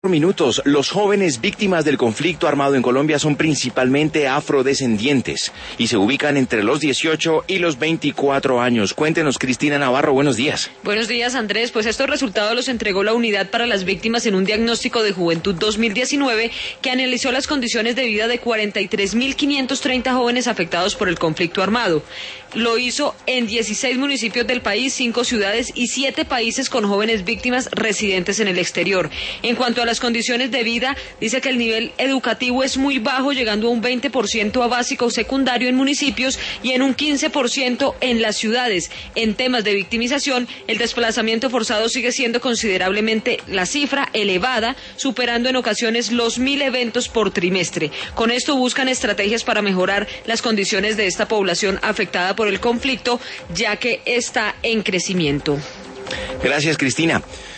Minutos. Los jóvenes víctimas del conflicto armado en Colombia son principalmente afrodescendientes y se ubican entre los 18 y los 24 años. Cuéntenos, Cristina Navarro, buenos días. Buenos días, Andrés. Pues estos resultados los entregó la Unidad para las Víctimas en un diagnóstico de Juventud 2019 que analizó las condiciones de vida de 43.530 jóvenes afectados por el conflicto armado. Lo hizo en 16 municipios del país, 5 ciudades y 7 países con jóvenes víctimas residentes en el exterior. En cuanto a las condiciones de vida, dice que el nivel educativo es muy bajo, llegando a un 20% a básico o secundario en municipios y en un 15% en las ciudades. En temas de victimización, el desplazamiento forzado sigue siendo considerablemente la cifra elevada, superando en ocasiones los 1.000 eventos por trimestre. Con esto buscan estrategias para mejorar las condiciones de esta población afectada por el conflicto, ya que está en crecimiento. Gracias, Cristina.